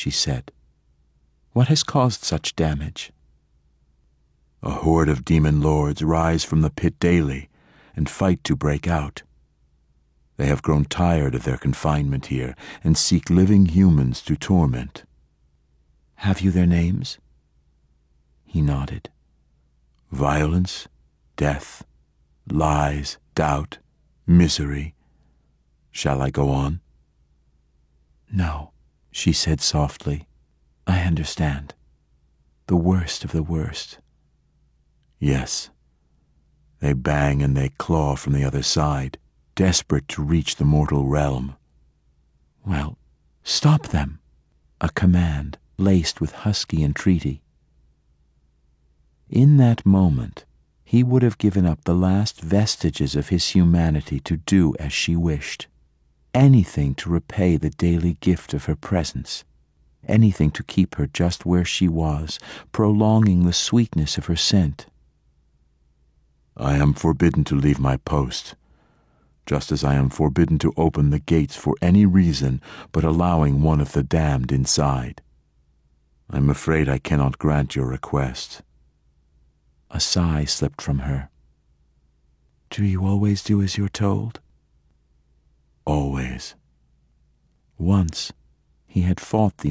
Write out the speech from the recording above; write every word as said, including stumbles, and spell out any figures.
she said. What has caused such damage? A horde of demon lords rise from the pit daily and fight to break out. They have grown tired of their confinement here and seek living humans to torment. Have you their names? He nodded. Violence, death, lies, doubt, misery. Shall I go on? No, she said softly. I understand. The worst of the worst. Yes. They bang and they claw from the other side, desperate to reach the mortal realm. Well, stop them. A command laced with husky entreaty. In that moment, he would have given up the last vestiges of his humanity to do as she wished. Anything to repay the daily gift of her presence. Anything to keep her just where she was, prolonging the sweetness of her scent. I am forbidden to leave my post, just as I am forbidden to open the gates for any reason but allowing one of the damned inside. I'm afraid I cannot grant your request. A sigh slipped from her. Do you always do as you're told? Always. Once he had fought the